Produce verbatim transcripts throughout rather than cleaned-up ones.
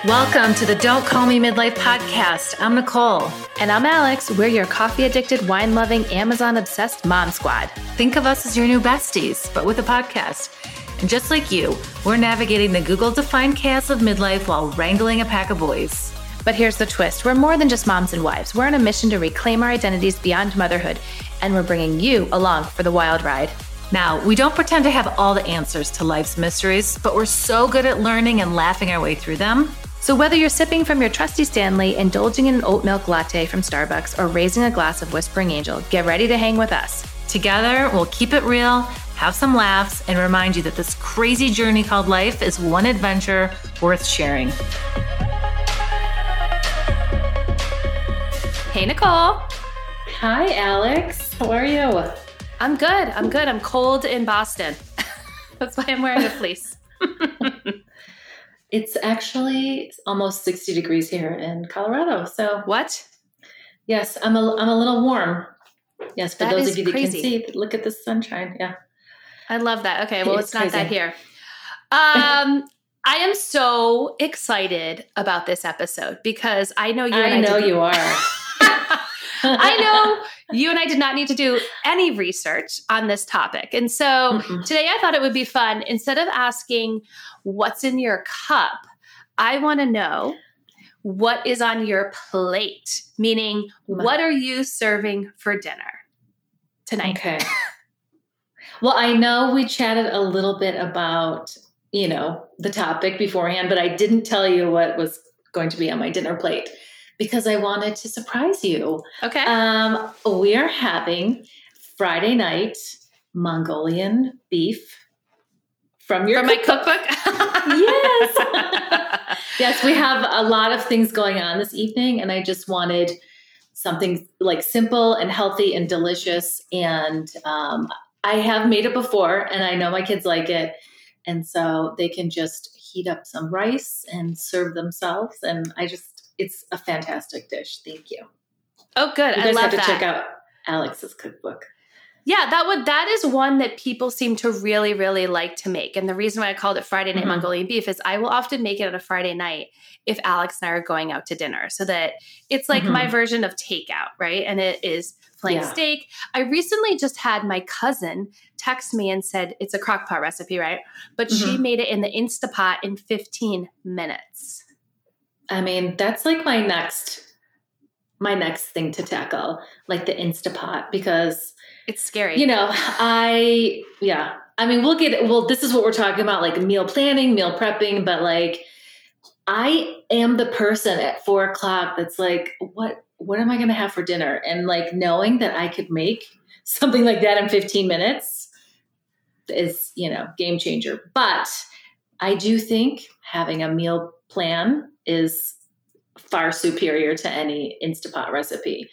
Welcome to the Don't Call Me Midlife podcast. I'm Nicole. And I'm Alex. We're your coffee-addicted, wine-loving, Amazon-obsessed mom squad. Think of us as your new besties, but with a podcast. And just like you, we're navigating the Google-defined chaos of midlife while wrangling a pack of boys. But here's the twist. We're more than just moms and wives. We're on a mission to reclaim our identities beyond motherhood, and we're bringing you along for the wild ride. Now, we don't pretend to have all the answers to life's mysteries, but we're so good at learning and laughing our way through them. So whether you're sipping from your trusty Stanley, indulging in an oat milk latte from Starbucks, or raising a glass of Whispering Angel, get ready to hang with us. Together, we'll keep it real, have some laughs, and remind you that this crazy journey called life is one adventure worth sharing. Hey, Nicole. Hi, Alex. How are you? I'm good. I'm good. I'm cold in Boston. That's why I'm wearing a fleece. It's actually almost sixty degrees here in Colorado. So what? Yes, I'm a, I'm a little warm. Yes, for that those of you that crazy. can see, look at the sunshine. Yeah. I love that. Okay, well, it's, it's not crazy. that here. Um, I am so excited about this episode because I know you and I, I know didn't- you are. I know you and I did not need to do any research on this topic. And so Mm-mm. today I thought it would be fun. Instead of asking what's in your cup, I want to know what is on your plate, meaning My. what are you serving for dinner tonight? Okay. Well, I know we chatted a little bit about, you know, the topic beforehand, but I didn't tell you what was going to be on my dinner plate, because I wanted to surprise you. Okay. Um, we are having Friday night Mongolian beef from your from cookbook. my cookbook. Yes. Yes, we have a lot of things going on this evening, and I just wanted something like simple and healthy and delicious. And um, I have made it before, and I know my kids like it. And so they can just heat up some rice and serve themselves. And I just, it's a fantastic dish. Thank you. Oh, good. You I guys love have to that. check out Alex's cookbook. Yeah, that would that is one that people seem to really, really like to make. And the reason why I called it Friday Night Mm-hmm. Mongolian Beef is I will often make it on a Friday night if Alex and I are going out to dinner, so that it's like Mm-hmm. my version of takeout, right? And it is plain Yeah. steak. I recently just had my cousin text me and said it's a crock pot recipe, right? But Mm-hmm. she made it in the Instapot in fifteen minutes. I mean, that's like my next, my next thing to tackle, like the Instapot, because It's scary. you know, I, yeah, I mean, we'll get, well, this is what we're talking about, like meal planning, meal prepping, but like, I am the person at four o'clock that's like, what, what am I going to have for dinner? And like knowing that I could make something like that in fifteen minutes is, you know, game changer. But I do think having a meal plan is far superior to any Instapot recipe.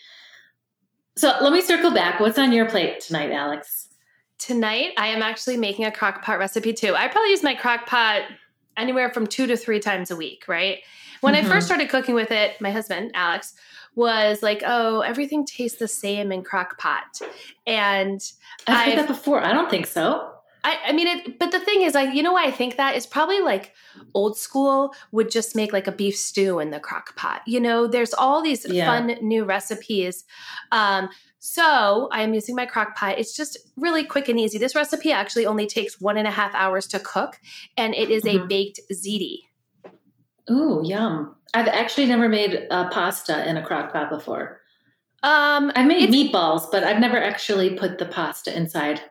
So let me circle back. What's on your plate tonight, Alex? Tonight, I am actually making a crock pot recipe too. I probably use my crock pot anywhere from two to three times a week, right? When Mm-hmm. I first started cooking with it, my husband, Alex, was like, oh, everything tastes the same in crock pot. And I've heard I've- that before. I don't think so. I, I mean, it, but the thing is, I, you know why I think that is probably like old school would just make like a beef stew in the crock pot. You know, there's all these Yeah. fun new recipes. Um, so I am using my crock pot. It's just really quick and easy. This recipe actually only takes one and a half hours to cook, and it is Mhm. a baked ziti. Ooh, yum. I've actually never made uh, pasta in a crock pot before. Um, I've made it's- meatballs, but I've never actually put the pasta inside.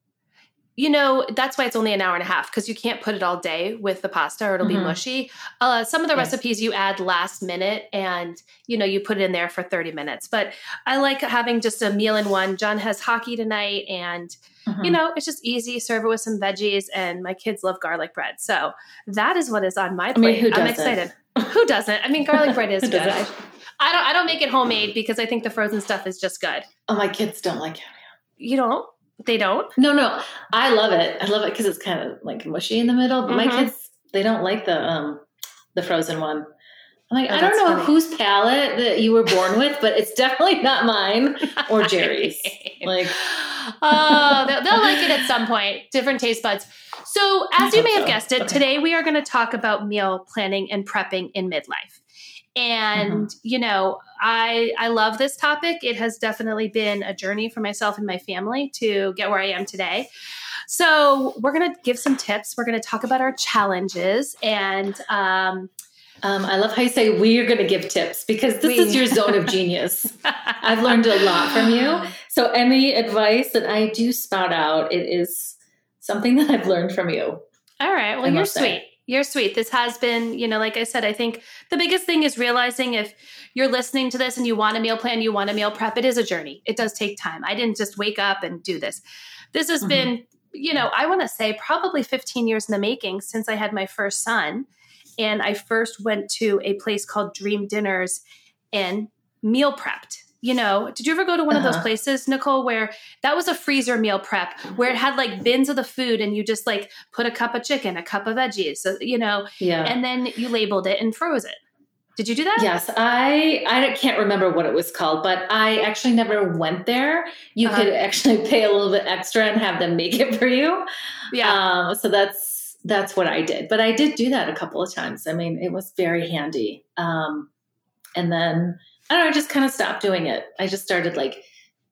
You know, that's why it's only an hour and a half, because you can't put it all day with the pasta or it'll be Mhm. mushy. Uh, some of the Yes. recipes you add last minute and, you know, you put it in there for thirty minutes. But I like having just a meal in one. John has hockey tonight and, Mhm. you know, it's just easy. Serve it with some veggies, and my kids love garlic bread. So that is what is on my I plate. mean, who I'm doesn't? excited. Who doesn't? I mean, garlic bread is Who good. I, doesn't? I don't I don't make it homemade because I think the frozen stuff is just good. Oh, my kids don't like it. You don't? They don't? No, no. I love it. I love it because it's kind of like mushy in the middle. But my Mhm. kids, they don't like the um the frozen one. I'm like, Oh, I don't that's know funny. whose palate that you were born with, but it's definitely not mine or Jerry's. Like, Oh, they'll, they'll like it at some point. Different taste buds. So, as you may have guessed it, today we are going to talk about meal planning and prepping in midlife. And, mm-hmm. you know, I I love this topic. It has definitely been a journey for myself and my family to get where I am today. So we're going to give some tips. We're going to talk about our challenges. And um, um, I love how you say we're going to give tips, because this we, is your zone of genius. I've learned a lot from you. So any advice that I do spout out, it is something that I've learned from you. All right. Well, you're sweet. You're sweet. This has been, you know, like I said, I think the biggest thing is realizing if you're listening to this and you want a meal plan, you want a meal prep, it is a journey. It does take time. I didn't just wake up and do this. This has mm-hmm. been, you know, I want to say probably fifteen years in the making since I had my first son. And I first went to a place called Dream Dinners and meal prepped. You know, did you ever go to one uh-huh. of those places, Nicole, where that was a freezer meal prep, where it had like bins of the food and you just like put a cup of chicken, a cup of veggies, so, you know, yeah. and then you labeled it and froze it. Did you do that? Yes. I I can't remember what it was called, but I actually never went there. You uh-huh. could actually pay a little bit extra and have them make it for you. Yeah. Um, so that's that's what I did. But I did do that a couple of times. I mean, it was very handy. Um, and then I don't know, I just kind of stopped doing it. I just started like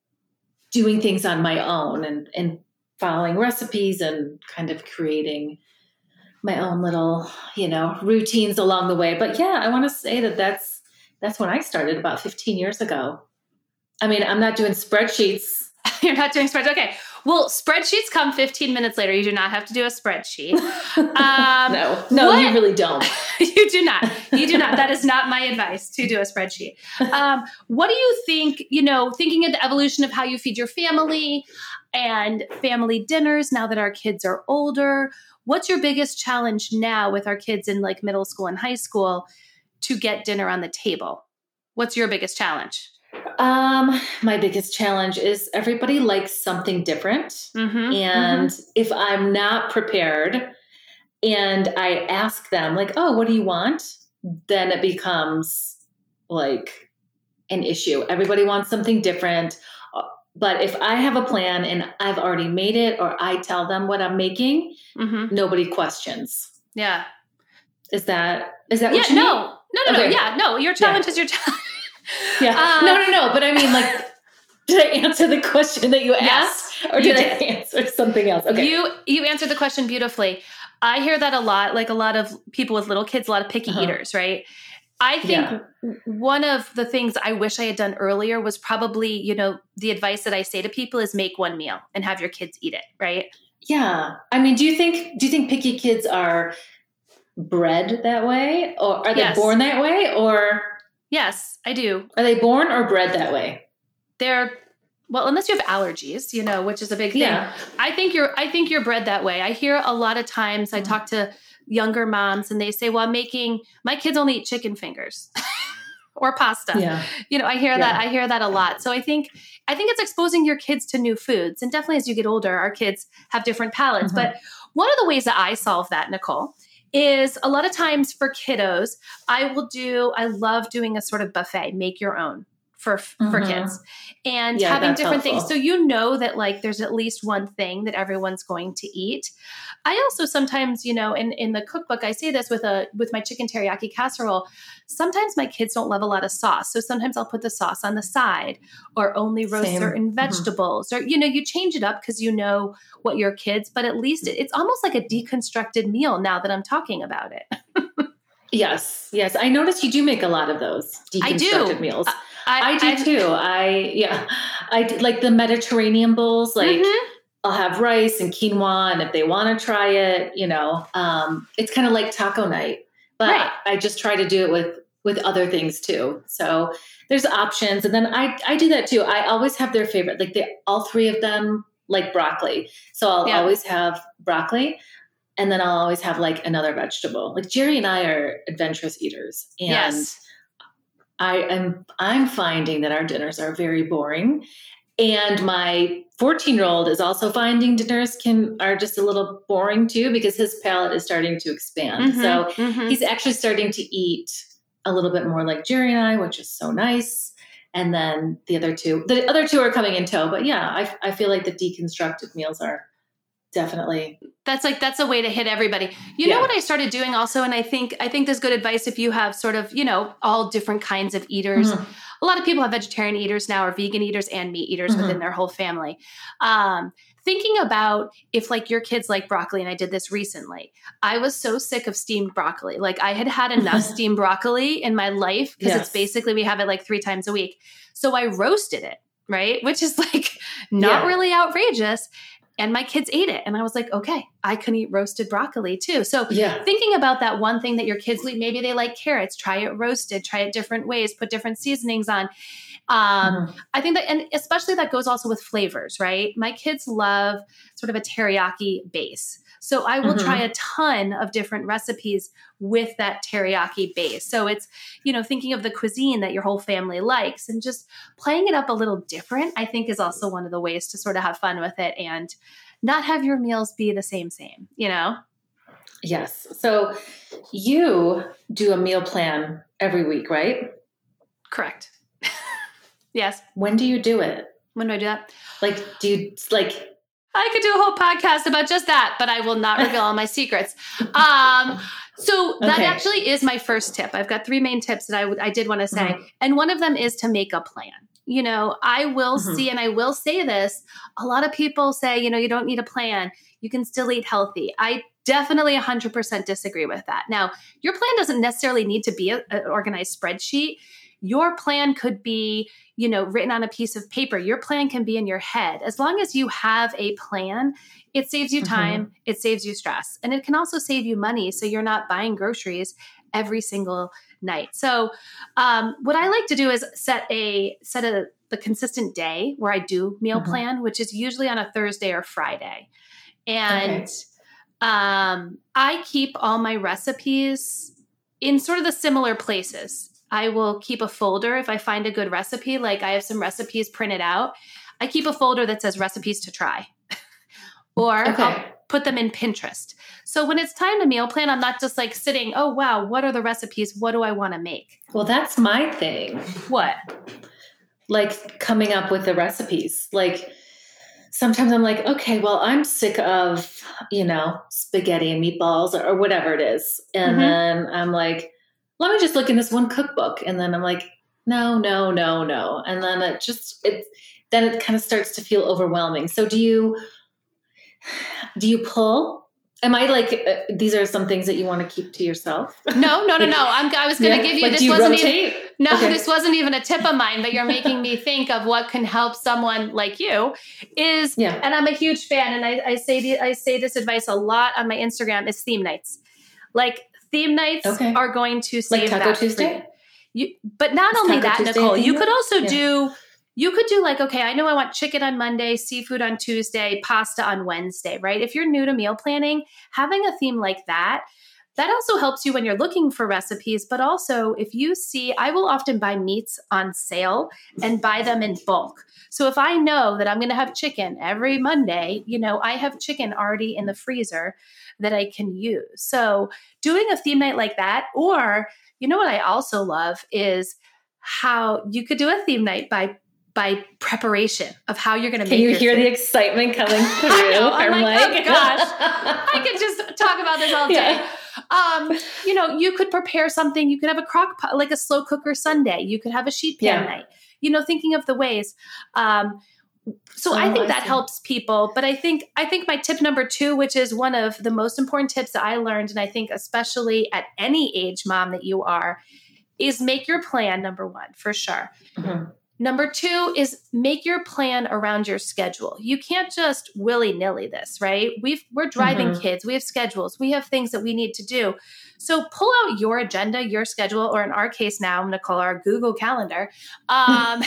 doing things on my own and, and following recipes and kind of creating my own little, you know, routines along the way. But yeah, I want to say that that's, that's when I started about fifteen years ago. I mean, I'm not doing spreadsheets. You're not doing spreadsheets. Okay. Well, spreadsheets come fifteen minutes later. You do not have to do a spreadsheet. Um, no, no, what? You really don't. You do not. You do not. That is not my advice, to do a spreadsheet. Um, what do you think, you know, thinking of the evolution of how you feed your family and family dinners now that our kids are older, what's your biggest challenge now with our kids in like middle school and high school to get dinner on the table? What's your biggest challenge? Um, my biggest challenge is everybody likes something different. Mm-hmm, and mm-hmm. if I'm not prepared and I ask them like, oh, what do you want? Then it becomes like an issue. Everybody wants something different. But if I have a plan and I've already made it, or I tell them what I'm making, mm-hmm. nobody questions. Yeah. Is that, is that yeah, what you no, mean? no, no, okay. no. Yeah, no, your challenge yeah. is your challenge. Yeah. Uh, no, no, no. But I mean, like, did I answer the question that you yes, asked, or did, did I answer something else? Okay. You you answered the question beautifully. I hear that a lot, like a lot of people with little kids, a lot of picky uh-huh. eaters, right? I think yeah. one of the things I wish I had done earlier was probably, you know, the advice that I say to people is make one meal and have your kids eat it, right? Yeah. I mean, do you think do you think picky kids are bred that way, or are they yes. born that way, or? Yes, I do. Are they born or bred that way? They're, well, unless you have allergies, you know, which is a big thing. Yeah. I think you're, I think you're bred that way. I hear a lot of times mm-hmm. I talk to younger moms and they say, well, I'm making, my kids only eat chicken fingers or pasta. Yeah. You know, I hear yeah. that, I hear that a lot. So I think, I think it's exposing your kids to new foods. And definitely as you get older, our kids have different palates. Mm-hmm. But one of the ways that I solve that, Nicole, is a lot of times for kiddos, I will do, I love doing a sort of buffet, make your own for, mm-hmm. for kids, and yeah, having different helpful. things. So you know that like there's at least one thing that everyone's going to eat. I also sometimes, you know, in, in the cookbook, I say this with a, with my chicken teriyaki casserole, sometimes my kids don't love a lot of sauce. So sometimes I'll put the sauce on the side or only roast Same. certain vegetables mm-hmm. or, you know, you change it up because you know what your kids, but at least it, it's almost like a deconstructed meal now that I'm talking about it. Yes. Yes. I noticed you do make a lot of those deconstructed I do. meals. I, I do I, too. I, yeah, I do, like the Mediterranean bowls, like mm-hmm. I'll have rice and quinoa. And if they want to try it, you know, um, it's kind of like taco night, but right. I just try to do it with, with other things too. So there's options. And then I, I do that too. I always have their favorite, like they, all three of them like broccoli. So I'll yeah. always have broccoli. And then I'll always have like another vegetable. Like Jerry and I are adventurous eaters. And yes. I am, I'm finding that our dinners are very boring. And my fourteen year old is also finding dinners can, are just a little boring too, because his palate is starting to expand. Mm-hmm, so mm-hmm. he's actually starting to eat a little bit more like Jerry and I, which is so nice. And then the other two, the other two are coming in tow. But yeah, I, I feel like the deconstructed meals are definitely. That's like, that's a way to hit everybody. You Yeah. know what I started doing also, and I think, I think there's good advice if you have sort of, you know, all different kinds of eaters. Mhm. A lot of people have vegetarian eaters now, or vegan eaters and meat eaters Mhm. within their whole family. Um, thinking about if like your kids like broccoli, and I did this recently, I was so sick of steamed broccoli. Like I had had enough steamed broccoli in my life because Yes. it's basically, we have it like three times a week. So I roasted it, right? Which is like not Yeah. really outrageous. And my kids ate it. And I was like, okay, I can eat roasted broccoli too. So Yeah. thinking about that one thing that your kids eat, maybe they like carrots, try it roasted, try it different ways, put different seasonings on. Um, Mhm. I think that, and especially that goes also with flavors, right? My kids love sort of a teriyaki base. So I will Mhm. try a ton of different recipes with that teriyaki base. So it's, you know, thinking of the cuisine that your whole family likes and just playing it up a little different, I think is also one of the ways to sort of have fun with it and not have your meals be the same, same, you know? Yes. So you do a meal plan every week, right? Correct. Yes. When do you do it? When do I do that? Like, do you like, I could do a whole podcast about just that, but I will not reveal all my secrets. Um, so that Okay. actually is my first tip. I've got three main tips that I would, I did want to say. Mhm. And one of them is to make a plan. You know, I will Mhm. see, and I will say this, a lot of people say, you know, you don't need a plan. You can still eat healthy. I definitely one hundred percent disagree with that. Now, your plan doesn't necessarily need to be a- an organized spreadsheet. Your plan could be, you know, written on a piece of paper. Your plan can be in your head. As long as you have a plan, it saves you time, Mhm. it saves you stress, and it can also save you money. So you're not buying groceries every single night. So um, what I like to do is set a set a the consistent day where I do meal Mhm. plan, which is usually on a Thursday or Friday. And Okay. um, I keep all my recipes in sort of the similar places. I will keep a folder if I find a good recipe. Like I have some recipes printed out. I keep a folder that says recipes to try. Or Okay. I'll put them in Pinterest. So when it's time to meal plan, I'm not just like sitting, oh, wow, what are the recipes? What do I want to make? Well, that's my thing. What? Like coming up with the recipes. Like sometimes I'm like, okay, well, I'm sick of, you know, spaghetti and meatballs or, or whatever it is. And Mhm. then I'm like, let me just look in this one cookbook. And then I'm like, no, no, no, no. And then it just, it, then it kind of starts to feel overwhelming. So do you, do you pull? Am I like, uh, these are some things that you want to keep to yourself? No, no, no, no. I'm, I was going to Yeah? give you, Like, this do you wasn't rotate? even, no, Okay. this wasn't even a tip of mine, but you're making me think of what can help someone like you is, Yeah. and I'm a huge fan. And I, I say, the, I say this advice a lot on my Instagram is theme nights. Like theme nights Okay. are going to save Like Taco that for Tuesday? you. You, but not Is only Taco that, Tuesday Nicole, a theme you could night? also Yeah. do, you could do like, okay, I know I want chicken on Monday, seafood on Tuesday, pasta on Wednesday, right? If you're new to meal planning, having a theme like that, that also helps you when you're looking for recipes. But also if you see, I will often buy meats on sale and buy them in bulk. So if I know that I'm going to have chicken every Monday, you know, I have chicken already in the freezer that I can use. So doing a theme night like that, or, you know, what I also love is how you could do a theme night by by preparation of how you're going to make Can you your hear food. the excitement coming through? I know. I'm from like, Mike? oh gosh, I could just talk about this all day. Yeah. Um, you know, you could prepare something. You could have a crock pot, like a slow cooker Sunday. You could have a sheet pan Yeah. night. You know, thinking of the ways. Um, so Oh, I think I that see. helps people. But I think I think my tip number two, which is one of the most important tips that I learned, and I think especially at any age, mom, that you are, is make your plan. Number one, for sure. Mhm. Number two is make your plan around your schedule. You can't just willy-nilly this, right? We've, we're driving Mhm. kids. We have schedules. We have things that we need to do. So pull out your agenda, your schedule, or in our case now, I'm going to call our Google Calendar. Um,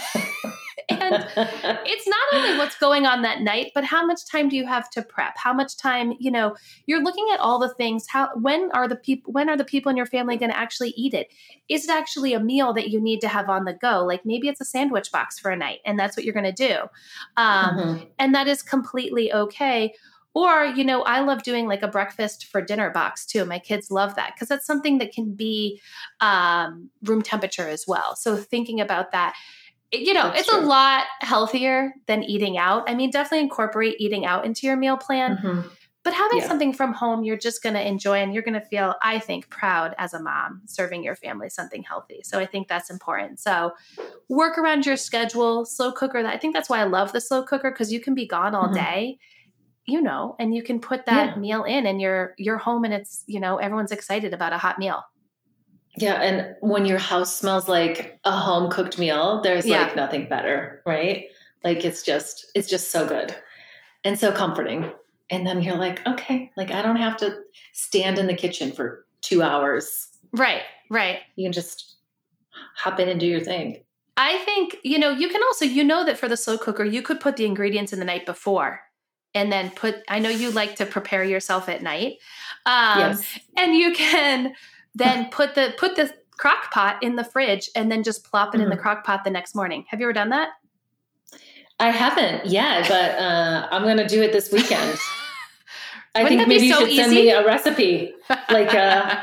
and it's not only what's going on that night, but how much time do you have to prep? How much time, you know, you're looking at all the things. How, when are the people, when are the people in your family going to actually eat it? Is it actually a meal that you need to have on the go? Like maybe it's a sandwich box for a night and that's what you're going to do. Um, Mhm. And that is completely okay. Or, you know, I love doing like a breakfast for dinner box too. My kids love that because that's something that can be um, room temperature as well. So thinking about that. you know, That's it's true. a lot healthier than eating out. I mean, definitely incorporate eating out into your meal plan, Mm-hmm. but having Yeah. something from home, you're just going to enjoy and you're going to feel, I think, proud as a mom serving your family something healthy. So I think that's important. So work around your schedule, slow cooker. I think that's why I love the slow cooker, because you can be gone all Mm-hmm. day, you know, and you can put that Yeah. meal in and you're, you're home and it's, you know, everyone's excited about a hot meal. Yeah. And when your house smells like a home cooked meal, there's Yeah. like nothing better, right? Like it's just, it's just so good and so comforting. And then you're like, okay, like I don't have to stand in the kitchen for two hours. Right. Right. You can just hop in and do your thing. I think, you know, you can also, you know, that for the slow cooker, you could put the ingredients in the night before and then put, I know you like to prepare yourself at night. Um, Yes. And you can then put the, put the crock pot in the fridge and then just plop it Mm-hmm. in the crock pot the next morning. Have you ever done that? I haven't yet, but uh, I'm going to do it this weekend. I Wouldn't think that be maybe you so should send easy? me a recipe, like uh,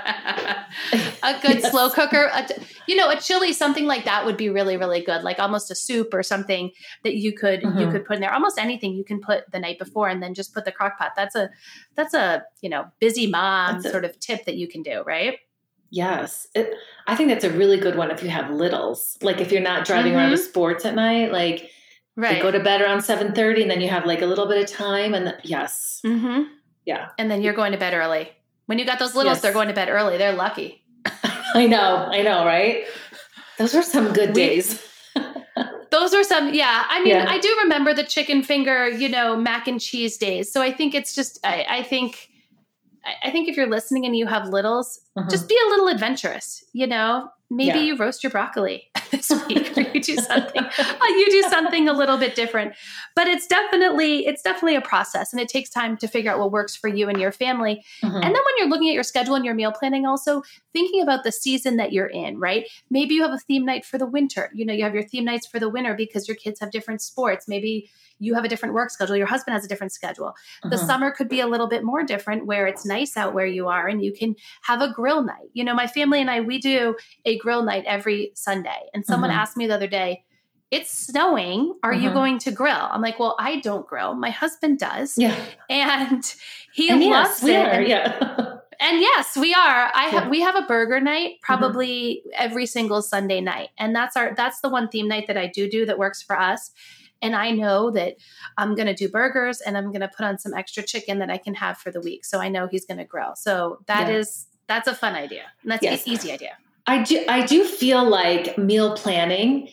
a good Yes. slow cooker. A, you know, a chili, something like that would be really, really good. Like almost a soup or something that you could Mhm. you could put in there. Almost anything you can put the night before and then just put the crock pot. That's a that's a you know busy mom That's a- sort of tip that you can do, right? yes. It, I think that's a really good one if you have littles. Like if you're not driving around to Mhm. sports at night, like Right. they go to bed around seven thirty and then you have like a little bit of time. And the, yes. Mm-hmm. Yeah. And then you're going to bed early. When you got those littles, Yes. they're going to bed early. They're lucky. I know. I know. Right. Those were some good We- days. Those are some, yeah. I mean, Yeah. I do remember the chicken finger, you know, mac and cheese days. So I think it's just, I, I think, I- I think if you're listening and you have littles, Mhm. just be a little adventurous, you know, maybe Yeah. you roast your broccoli this week or you do something, uh, you do something a little bit different, but it's definitely, it's definitely a process and it takes time to figure out what works for you and your family. Mhm. And then when you're looking at your schedule and your meal planning, also thinking about the season that you're in, right? Maybe you have a theme night for the winter. You know, you have your theme nights for the winter because your kids have different sports. Maybe you have a different work schedule. Your husband has a different schedule. The Mhm. summer could be a little bit more different where it's nice out where you are and you can have a grill night. You know, my family and I, we do a grill night every Sunday. And someone Mhm. asked me the other day, it's snowing. Are you Mhm. going to grill? I'm like, well, I don't grill. My husband does. Yeah. And he And loves yes, we it. are. And, Yeah. and yes, we are. I have Yeah. Mm-hmm. we have a burger night probably every single Sunday night. And that's our that's the one theme night that I do do that works for us. And I know that I'm going to do burgers and I'm going to put on some extra chicken that I can have for the week. So I know he's going to grill. So that Yeah. is that's a fun idea. And that's Yes. an easy idea. I do, I do feel like meal planning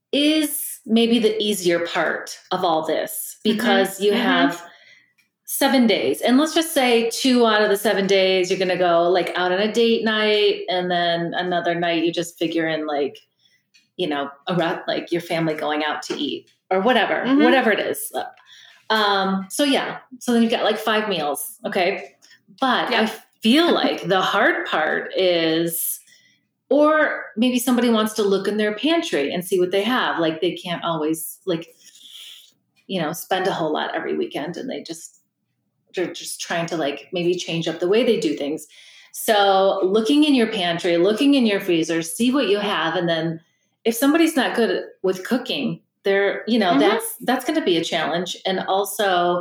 is maybe the easier part of all this because you Mhm. have seven days. And let's just say two out of the seven days, you're going to go like out on a date night. And then another night, you just figure in like, you know, around like your family going out to eat or whatever, Mhm. whatever it is. Um, so yeah, so then you've got like five meals. Okay. But Yeah. I feel like the hard part is, or maybe somebody wants to look in their pantry and see what they have. Like they can't always like, you know, spend a whole lot every weekend and they just, they're just trying to like maybe change up the way they do things. So looking in your pantry, looking in your freezer, see what you have. And then if somebody's not good with cooking, they're, you know, Mhm. that's, that's going to be a challenge. And also,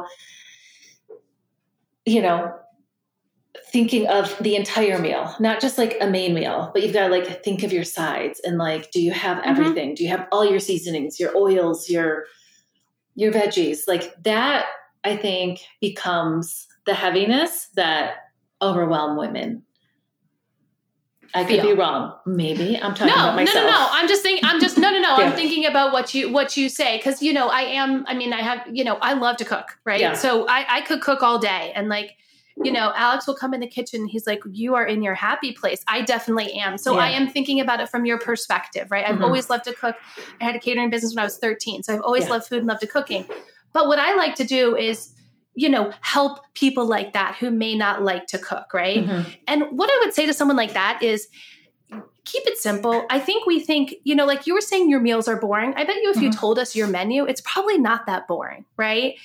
you know, thinking of the entire meal, not just like a main meal, but you've got to like think of your sides and like, do you have Mhm. everything? Do you have all your seasonings, your oils, your, your veggies? Like that, I think becomes the heaviness that overwhelm women. I could Feel. be wrong. Maybe I'm talking No, about no, myself. no, no. I'm just thinking, I'm just, no, no, no. Yeah. I'm thinking about what you, what you say. Cause you know, I am, I mean, I have, you know, I love to cook, right? Yeah. So I, I could cook all day and like, you know, Alex will come in the kitchen. He's like, you are in your happy place. I definitely am. So Yeah. I am thinking about it from your perspective, right? I've Mhm. always loved to cook. I had a catering business when I was thirteen. So I've always Yeah. loved food and loved to cooking. But what I like to do is, you know, help people like that who may not like to cook, right? Mhm. And what I would say to someone like that is keep it simple. I think we think, you know, like you were saying your meals are boring. I bet you if you Mhm. told us your menu, it's probably not that boring, right?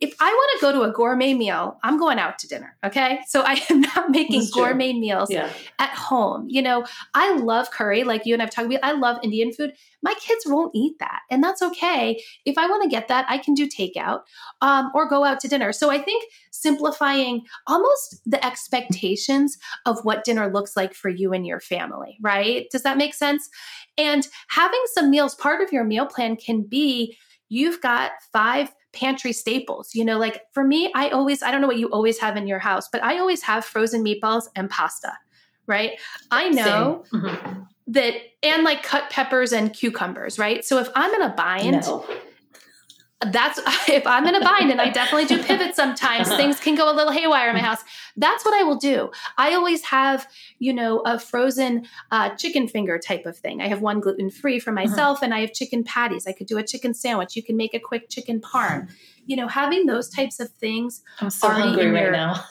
if I want to go to a gourmet meal, I'm going out to dinner. Okay. So I am not making gourmet meals yeah. at home. You know, I love curry, like you and I've talked about. I love Indian food. My kids won't eat that. And that's okay. If I want to get that, I can do takeout um, or go out to dinner. So I think simplifying almost the expectations of what dinner looks like for you and your family, right? Does that make sense? And having some meals, part of your meal plan can be, you've got five pantry staples. You know, like for me, I always, I don't know what you always have in your house, but I always have frozen meatballs and pasta, right? I know mm-hmm. that, and like cut peppers and cucumbers, right? So if I'm in a bind, no. that's, if I'm in a bind, and I definitely do pivot sometimes, things can go a little haywire in my house. That's what I will do. I always have, you know, a frozen uh, chicken finger type of thing. I have one gluten-free for myself uh-huh. and I have chicken patties. I could do a chicken sandwich. You can make a quick chicken parm. You know, having those types of things. I'm so hungry right your, now.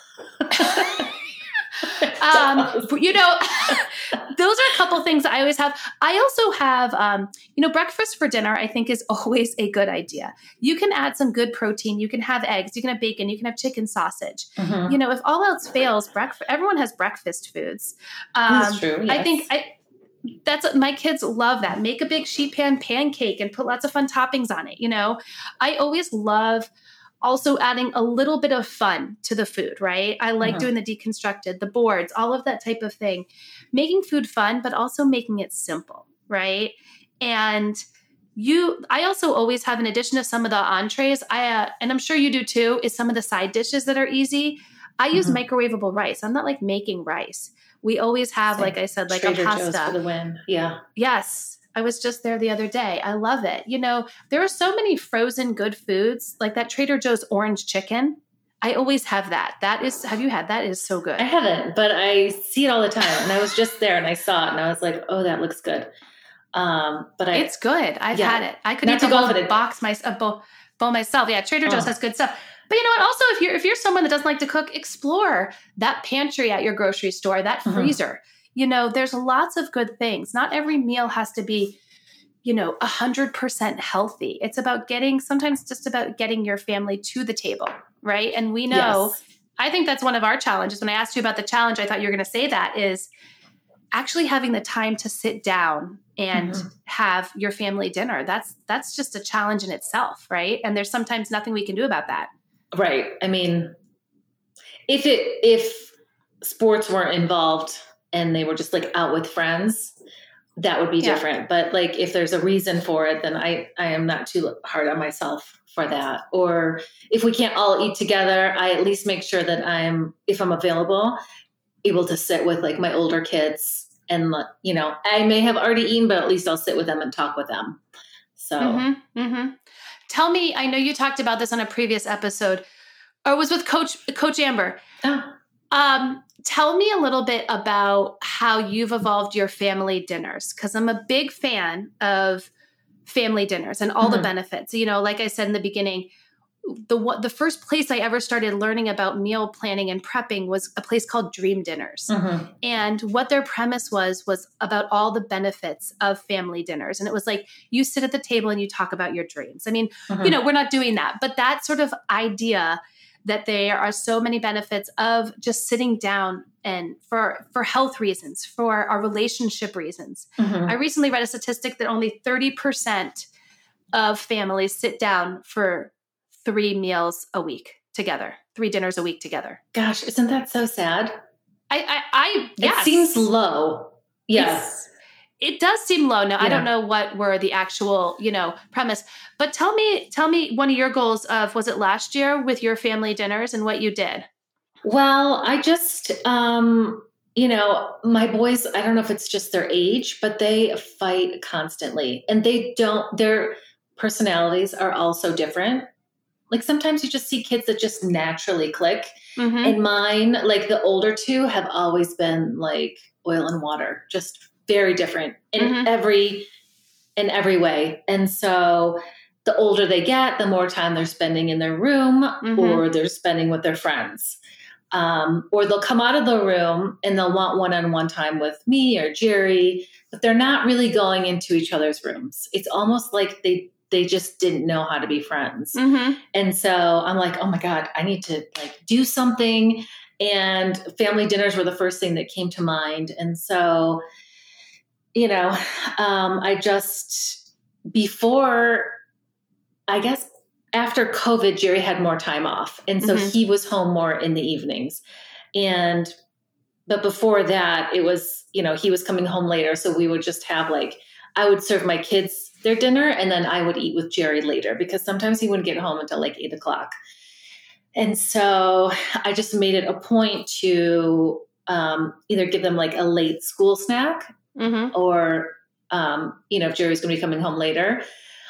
um, you know, those are a couple things I always have. I also have, um, you know, breakfast for dinner, I think is always a good idea. You can add some good protein. You can have eggs, you can have bacon, you can have chicken sausage. Mm-hmm. You know, if all else fails, breakfast, everyone has breakfast foods. Um, That's true. Yes. I think I, that's my kids love that. Make a big sheet pan pancake and put lots of fun toppings on it. You know, I always love also adding a little bit of fun to the food, right? I like uh-huh. doing the deconstructed, the boards, all of that type of thing. Making food fun, but also making it simple, right? And you, I also always have, in addition to some of the entrees, I, uh, and I'm sure you do too, is some of the side dishes that are easy. I use uh-huh. microwavable rice. I'm not like making rice. We always have, Same. like I said, like Trader a pasta. Joe's for the win. Yeah. Yes. I was just there the other day. I love it. You know, there are so many frozen good foods, like that Trader Joe's orange chicken. I always have that. That is, have you had that? It is so good. I haven't, but I see it all the time. And I was just there and I saw it and I was like, oh, that looks good. Um, but I, it's good. I've yeah, had it. I could eat the whole box my, a bowl, bowl myself. Yeah. Trader Joe's oh. has good stuff. But you know what? Also, if you're, if you're someone that doesn't like to cook, explore that pantry at your grocery store, that mm-hmm. freezer. You know, there's lots of good things. Not every meal has to be, you know, a hundred percent healthy. It's about getting, sometimes just about getting your family to the table. Right. And we know, yes. I think that's one of our challenges. When I asked you about the challenge, I thought you were going to say that is actually having the time to sit down and mm-hmm. have your family dinner. That's, that's just a challenge in itself. Right. And there's sometimes nothing we can do about that. Right. I mean, if it, if sports weren't involved, and they were just like out with friends, that would be yeah. different. But like, if there's a reason for it, then I, I am not too hard on myself for that. Or if we can't all eat together, I at least make sure that I'm, if I'm available, able to sit with like my older kids and, you know, I may have already eaten, but at least I'll sit with them and talk with them. So mm-hmm, mm-hmm. Tell me, I know you talked about this on a previous episode, or it was with Coach, Coach Amber. Oh. Um, tell me a little bit about how you've evolved your family dinners, because I'm a big fan of family dinners and all mm-hmm. the benefits. You know, like I said in the beginning, the the first place I ever started learning about meal planning and prepping was a place called Dream Dinners. Mm-hmm. And what their premise was, was about all the benefits of family dinners. And it was like, you sit at the table and you talk about your dreams. I mean, mm-hmm. you know, we're not doing that, but that sort of idea that there are so many benefits of just sitting down and for, for health reasons, for our relationship reasons. Mm-hmm. I recently read a statistic that only thirty percent of families sit down for three meals a week together, three dinners a week together. Gosh, isn't that so sad? I, I, I yes. It seems low. Yes. It does seem low. Now, yeah. I don't know what were the actual, you know, premise, but tell me, tell me one of your goals of, was it last year with your family dinners and what you did? Well, I just, um, you know, my boys, I don't know if it's just their age, but they fight constantly and they don't, their personalities are all so different. Like sometimes you just see kids that just naturally click. Mm-hmm. And mine, like the older two have always been like oil and water, just very different in mm-hmm. every, in every way. And so the older they get, the more time they're spending in their room mm-hmm. or they're spending with their friends. Um, or they'll come out of the room and they'll want one-on-one time with me or Jerry, but they're not really going into each other's rooms. It's almost like they they just didn't know how to be friends. Mm-hmm. And so I'm like, oh my God, I need to like do something. And family dinners were the first thing that came to mind. And so, you know, um, I just, before, I guess after COVID, Jerry had more time off. And so mm-hmm. he was home more in the evenings. And, but before that, it was, you know, he was coming home later. So we would just have like, I would serve my kids their dinner and then I would eat with Jerry later because sometimes he wouldn't get home until like eight o'clock. And so I just made it a point to um, either give them like a late school snack mm-hmm. or, um, you know, if Jerry's going to be coming home later,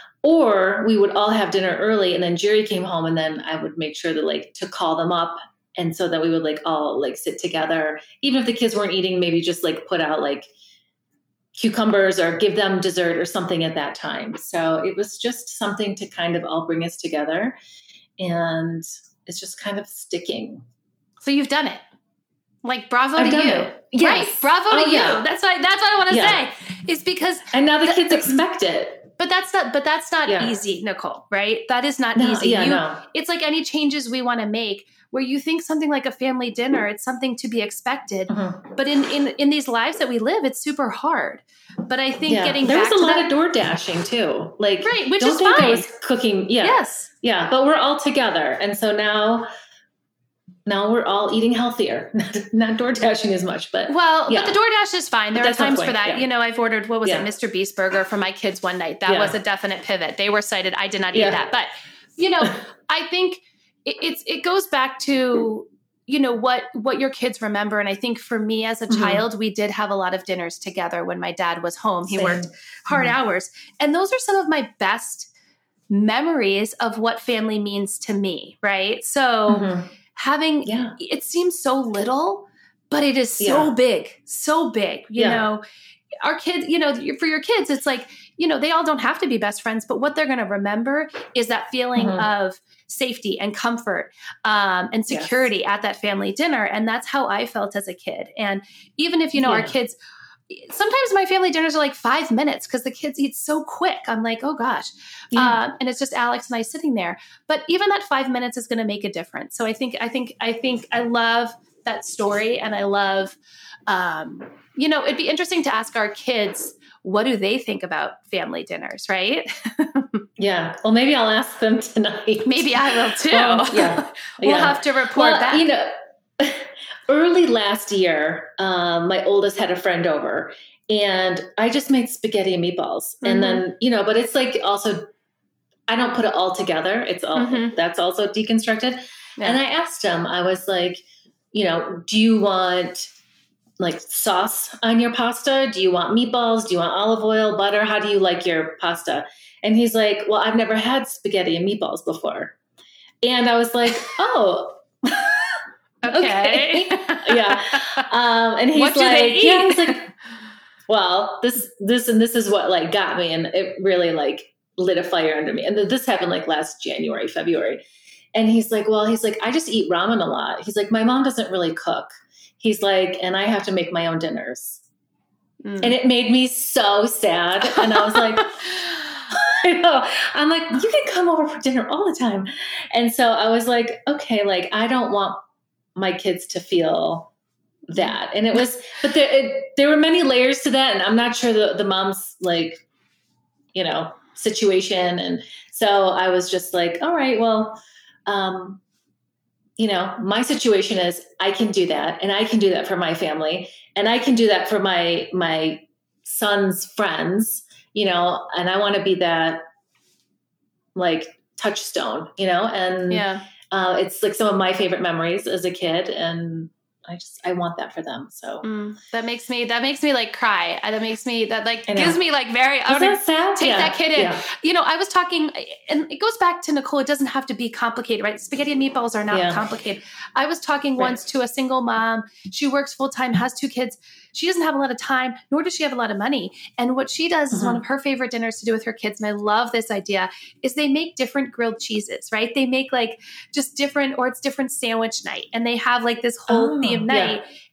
or we would all have dinner early and then Jerry came home and then I would make sure that like to call them up. And so that we would like all like sit together, even if the kids weren't eating, maybe just like put out like cucumbers or give them dessert or something at that time. So it was just something to kind of all bring us together. And it's just kind of sticking. So you've done it. Like, bravo I've to you. It. Yes. Right. Bravo oh, to yeah. you. That's what, that's what I want to yeah. say. Is because. And now the, the kids expect it. But that's not, but that's not yeah. easy, Nicole, right? That is not no, easy. Yeah, you, no. It's like any changes we want to make where you think something like a family dinner, it's something to be expected. Mm-hmm. But in, in, in these lives that we live, it's super hard. But I think yeah. getting there back was a to lot that, of door dashing too. Like, right, which don't is think fine. I was cooking. Yeah. Yes. Yeah. But we're all together. And so now, now we're all eating healthier, not door dashing as much, but well, yeah. but the DoorDash is fine. There are times for that. Yeah. You know, I've ordered, what was yeah. it? Mister Beast burger for my kids one night. That yeah. was a definite pivot. They were excited. I did not yeah. eat that, but you know, I think it, it's, it goes back to, you know, what, what your kids remember. And I think for me as a mm-hmm. child, we did have a lot of dinners together when my dad was home. He Same. worked hard mm-hmm. hours. And those are some of my best memories of what family means to me. Right. So mm-hmm. having, yeah. it seems so little, but it is so yeah. big, so big, you yeah. know, our kids, you know, for your kids, it's like, you know, they all don't have to be best friends, but what they're going to remember is that feeling mm-hmm. of safety and comfort um, and security yes. at that family dinner. And that's how I felt as a kid. And even if, you know, yeah. our kids, sometimes my family dinners are like five minutes because the kids eat so quick. I'm like, oh gosh. Yeah. Um, and it's just Alex and I sitting there. But even that five minutes is going to make a difference. So I think, I think, I think I love that story. And I love, um, you know, it'd be interesting to ask our kids, what do they think about family dinners, right? Yeah. Well, maybe I'll ask them tonight. Maybe I will too. Um, yeah. we'll yeah. have to report well, back. You know, early last year, um, my oldest had a friend over and I just made spaghetti and meatballs. Mm-hmm. And then, you know, but it's like also, I don't put it all together. It's all, mm-hmm. that's also deconstructed. Yeah. And I asked him, I was like, you know, do you want like sauce on your pasta? Do you want meatballs? Do you want olive oil, butter? How do you like your pasta? And he's like, well, I've never had spaghetti and meatballs before. And I was like, oh, okay. okay. yeah. Um, and he's what do like, they eat? yeah, he's like, well, this, this, and this is what like got me. And it really like lit a fire under me. And this happened like last January, February. And he's like, well, he's like, I just eat ramen a lot. He's like, my mom doesn't really cook. He's like, and I have to make my own dinners. Mm. And it made me so sad. And I was like, I know. I'm like, you can come over for dinner all the time. And so I was like, okay, like, I don't want my kids to feel that. And it was, but there, it, there were many layers to that. And I'm not sure the, the mom's like, you know, situation. And so I was just like, all right, well, um, you know, my situation is I can do that and I can do that for my family and I can do that for my, my son's friends, you know, and I want to be that like touchstone, you know, and yeah. uh, it's like some of my favorite memories as a kid. And I just, I want that for them. So mm, that makes me, that makes me like cry. That makes me, that like gives me like very, I want to take yeah. that kid in. Yeah. You know, I was talking, and it goes back to Nicole, it doesn't have to be complicated, right? Spaghetti and meatballs are not yeah. complicated. I was talking right. once to a single mom. She works full time, has two kids. She doesn't have a lot of time, nor does she have a lot of money. And what she does mm-hmm. is one of her favorite dinners to do with her kids, and I love this idea, is they make different grilled cheeses, right? They make like just different, or it's different sandwich night. And they have like this whole oh, theme night. Yeah.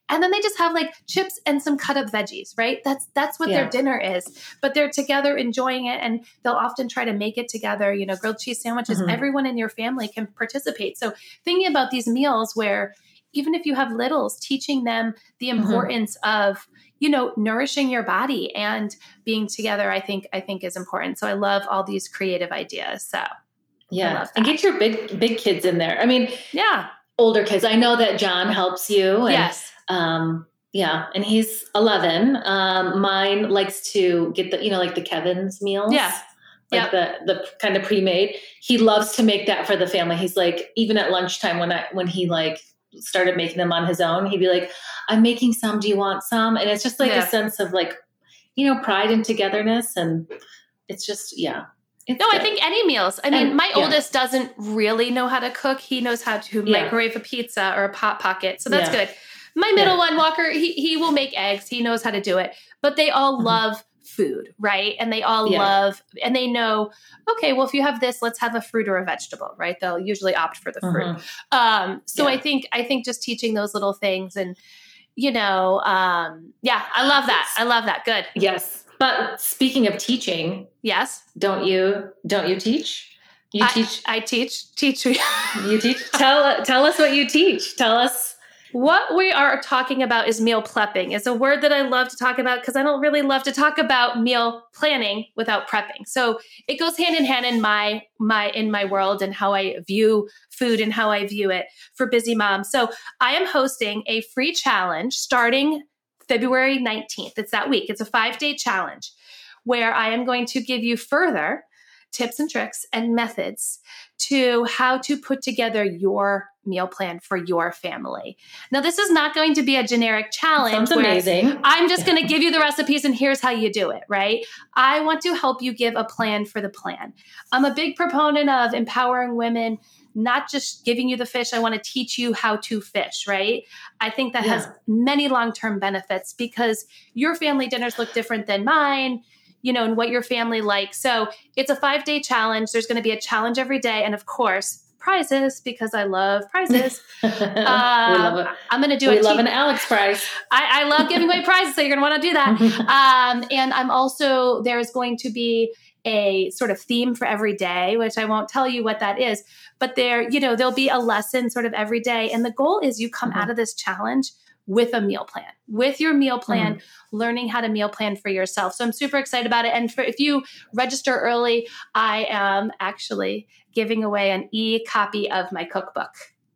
And then they just have like chips and some cut up veggies, right? That's that's what Yeah. their dinner is. But they're together enjoying it, and they'll often try to make it together. You know, grilled cheese sandwiches, Mhm. everyone in your family can participate. So thinking about these meals where even if you have littles, teaching them the importance mm-hmm. of, you know, nourishing your body and being together, I think, I think is important. So I love all these creative ideas. So yeah. And get your big, big kids in there. I mean, yeah. older kids. I know that John helps you. And, yes. Um, yeah. And he's eleven. Um, mine likes to get the, you know, like the Kevin's meals. Yeah. Like yep. the, the kind of pre-made. He loves to make that for the family. He's like, even at lunchtime when I, when he like started making them on his own, he'd be like, I'm making some, do you want some? And it's just like yeah. a sense of like, you know, pride and togetherness. And it's just, yeah. It's no, good. I think any meals. I mean, and, my yeah. oldest doesn't really know how to cook. He knows how to yeah. microwave a pizza or a Pop Pocket. So that's yeah. good. My middle yeah. one, Walker, he, he will make eggs. He knows how to do it. But they all mm-hmm. love food, right? And they all yeah. love, and they know, okay, well, if you have this, let's have a fruit or a vegetable, right? They'll usually opt for the fruit. Mm-hmm. Um, so yeah. I think, I think just teaching those little things and, you know, um, yeah, I love that. I love that. Good. Yes. But speaking of teaching, yes. Don't you, don't you teach? You I, teach. I teach, teach. You teach. Tell, tell us what you teach. Tell us. What we are talking about is meal prepping. It's a word that I love to talk about because I don't really love to talk about meal planning without prepping. So it goes hand in hand in my my in my world and how I view food and how I view it for busy moms. So I am hosting a free challenge starting February nineteenth. It's that week. It's a five-day challenge where I am going to give you further tips and tricks and methods to how to put together your meal plan for your family. Now, this is not going to be a generic challenge. Sounds amazing. I'm just going to give you the recipes and here's how you do it, right? I want to help you give a plan for the plan. I'm a big proponent of empowering women, not just giving you the fish. I want to teach you how to fish, right? I think that yeah. has many long-term benefits because your family dinners look different than mine, you know, and what your family likes. So it's a five-day challenge. There's going to be a challenge every day. And of course, prizes because I love prizes. Uh, we love it. I'm going to do we a love te- an Alex prize. I, I love giving away prizes. So you're going to want to do that. um, and I'm also, there's going to be a sort of theme for every day, which I won't tell you what that is, but there, you know, there'll be a lesson sort of every day. And the goal is you come mm-hmm. out of this challenge with a meal plan, with your meal plan, mm-hmm. learning how to meal plan for yourself. So I'm super excited about it. And for, if you register early, I am actually giving away an e-copy of my cookbook.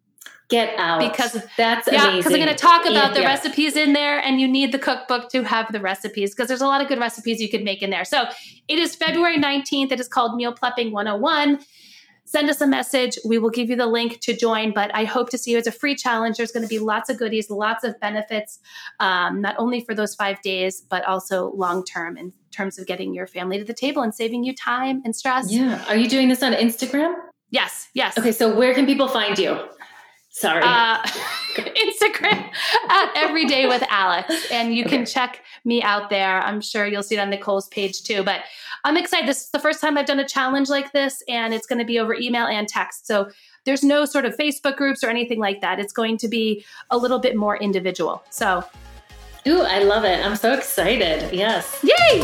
Get out. Because that's yeah, amazing. because I'm going to talk about yeah, the yeah. recipes in there, and you need the cookbook to have the recipes because there's a lot of good recipes you could make in there. So it is February nineteenth. It is called Meal Prepping one oh one. Send us a message. We will give you the link to join, but I hope to see you as a free challenge. There's going to be lots of goodies, lots of benefits, um, not only for those five days, but also long-term in terms of getting your family to the table and saving you time and stress. Yeah. Are you doing this on Instagram? Yes. Yes. Okay. So where can people find you? Sorry. Uh, Instagram at Everyday with Alex. And you okay. can check me out there. I'm sure you'll see it on Nicole's page too. But I'm excited. This is the first time I've done a challenge like this, and it's going to be over email and text. So there's no sort of Facebook groups or anything like that. It's going to be a little bit more individual. So. Ooh, I love it. I'm so excited. Yes. Yay!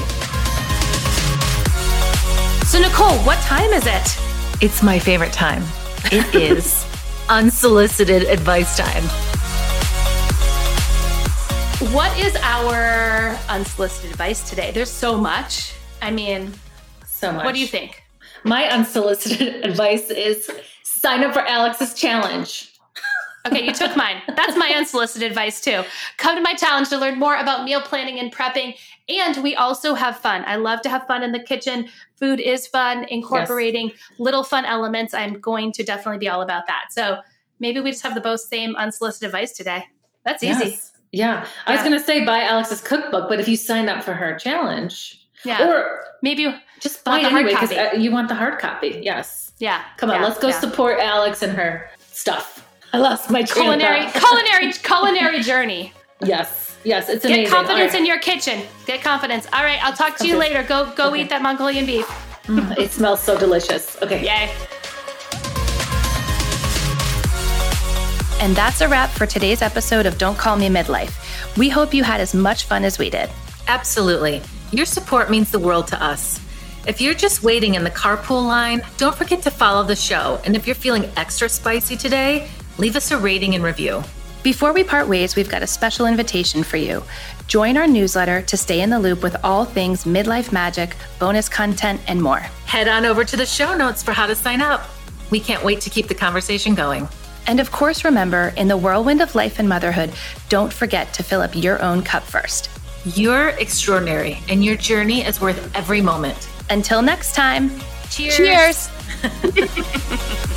So Nicole, what time is it? It's my favorite time. It is unsolicited advice time. What is our unsolicited advice today? There's so much. I mean, so much. What do you think? My unsolicited advice is sign up for Alex's challenge. Okay, you took mine. That's my unsolicited advice too. Come to my challenge to learn more about meal planning and prepping. And we also have fun. I love to have fun in the kitchen. Food is fun, incorporating yes. little fun elements. I'm going to definitely be all about that. So maybe we just have the both same unsolicited advice today. That's easy. Yes. Yeah. I yeah. was going to say buy Alex's cookbook, but if you sign up for her challenge, yeah. or maybe just buy it anyway because uh, you want the hard copy. Yes. Yeah. Come on, yeah. let's go yeah. support Alex and her stuff. I lost my train culinary, of thought. culinary, culinary journey. Yes. Yes. It's Get amazing. Get confidence right. in your kitchen. Get confidence. All right. I'll talk to you later. Go, go okay. eat that Mongolian beef. Mm, it smells so delicious. Okay. Yay. And that's a wrap for today's episode of Don't Call Me Midlife. We hope you had as much fun as we did. Absolutely. Your support means the world to us. If you're just waiting in the carpool line, don't forget to follow the show. And if you're feeling extra spicy today, leave us a rating and review. Before we part ways, we've got a special invitation for you. Join our newsletter to stay in the loop with all things midlife magic, bonus content, and more. Head on over to the show notes for how to sign up. We can't wait to keep the conversation going. And of course, remember, in the whirlwind of life and motherhood, don't forget to fill up your own cup first. You're extraordinary, and your journey is worth every moment. Until next time, cheers. Cheers.